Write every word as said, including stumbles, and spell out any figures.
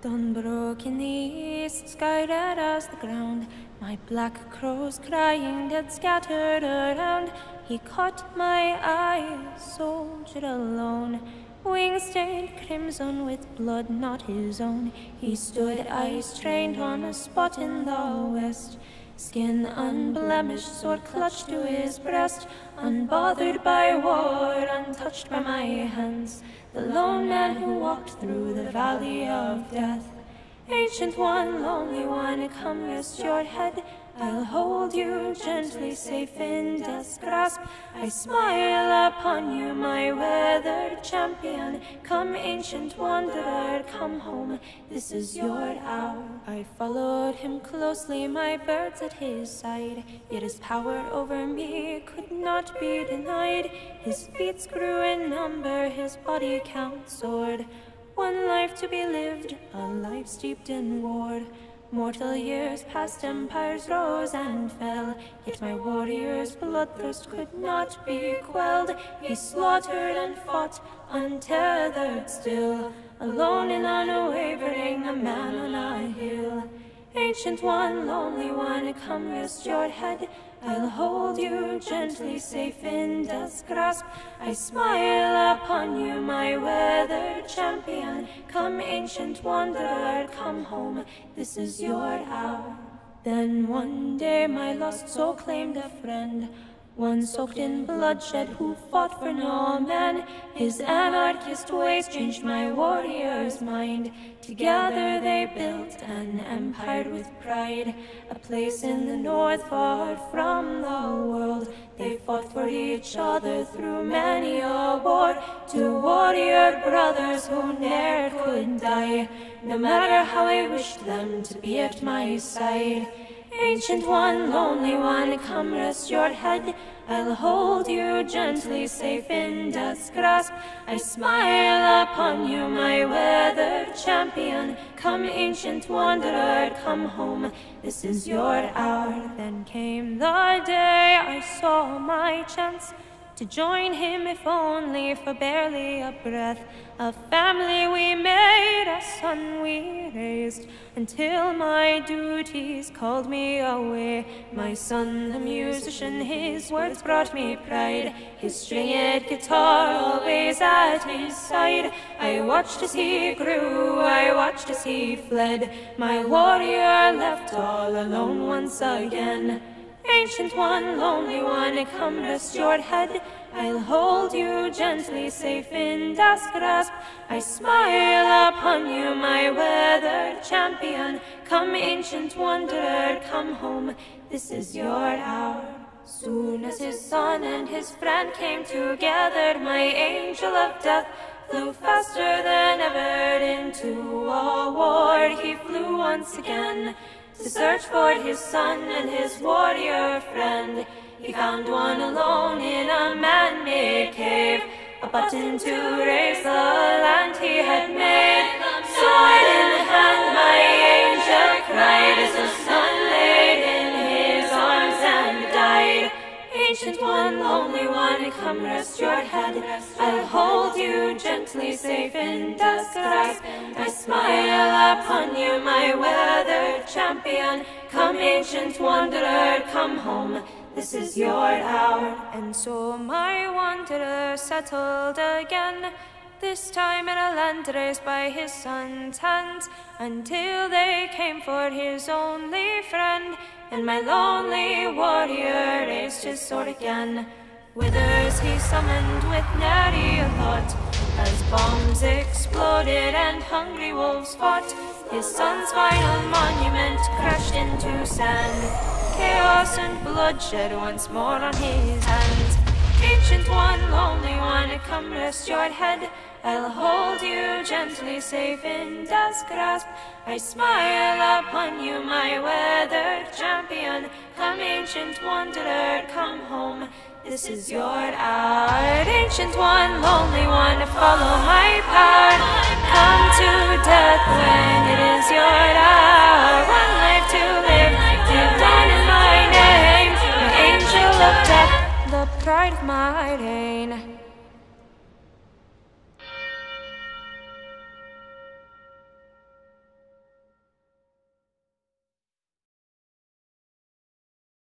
Dawn broke in the east, sky red as the ground. My black crows crying dead scattered around. He caught my eye, soldier alone. Wings stained crimson with blood not his own. He stood ice-trained on a spot in the west. Skin unblemished, sword clutched to his breast. Unbothered by war, untouched by my hands. The lone man who walked through the valley of death. Ancient one, lonely one, come rest your head. I'll hold you gently, safe in death's grasp. I smile upon you, my weathered champion. Come, ancient wanderer, come home, this is your hour. I followed him closely, my birds at his side. Yet his power over me could not be denied. His feats grew in number, his body count soared. One life to be lived, a life steeped in war. Mortal years past, empires rose and fell. Yet my warrior's bloodthirst could not be quelled. He slaughtered and fought, untethered still. Alone and unwavering, a man on a hill. Ancient one, lonely one, come rest your head. I'll hold you gently, safe in death's grasp. I smile upon you, my weathered champion. Come, ancient wanderer, come home, this is your hour. Then one day my lost soul claimed a friend. One soaked in bloodshed who fought for no man. His anarchist ways changed my warrior's mind. Together they built an empire with pride. A place in the north far from the world. They fought for each other through many a war. Two warrior brothers who ne'er could die. No matter how I wished them to be at my side. Ancient one, lonely one, come rest your head. I'll hold you gently, safe in death's grasp. I smile upon you, my weathered champion. Come, ancient wanderer, come home, this is your hour. Then came the day I saw my chance to join him, if only for barely a breath. A family we made, a son we raised, until my duties called me away. My son, the musician, his words brought me pride. His stringed guitar always at his side. I watched as he grew, I watched as he fled. My warrior left all alone once again. Ancient one, lonely one, come rest your head. I'll hold you gently, safe in death's grasp. I smile upon you, my weathered champion. Come, ancient wanderer, come home, this is your hour. Soon as his son and his friend came together, my angel of death flew faster than ever into a war. He flew once again to search for his son and his warrior friend. He found one alone in a man-made cave, a button to raise the land he had made. Sword in hand, my angel cried as the son laid in his arms and died. Ancient one, lonely one, come rest your head. I'll hold you gently, safe in death's grasp. I smile upon you, my weathered champion. Come, ancient wanderer, come home, this is your hour. And so my wanderer settled again, this time in a land raised by his son's hands, until they came for his only friend. And my lonely warrior raised his sword again. Withers he summoned with nary a thought, as bombs exploded and hungry wolves fought. His son's final monument crashed into sand. Chaos and bloodshed once more on his hands. Ancient one, lonely one, come rest your head. I'll hold you gently, safe in death's grasp. I smile upon you, my weathered champion. Come, ancient wanderer, come home, this is your hour. Ancient one, lonely one, follow my power. Come to death when it is your hour. One life to live, live on in my name. My angel of death, the pride of my reign.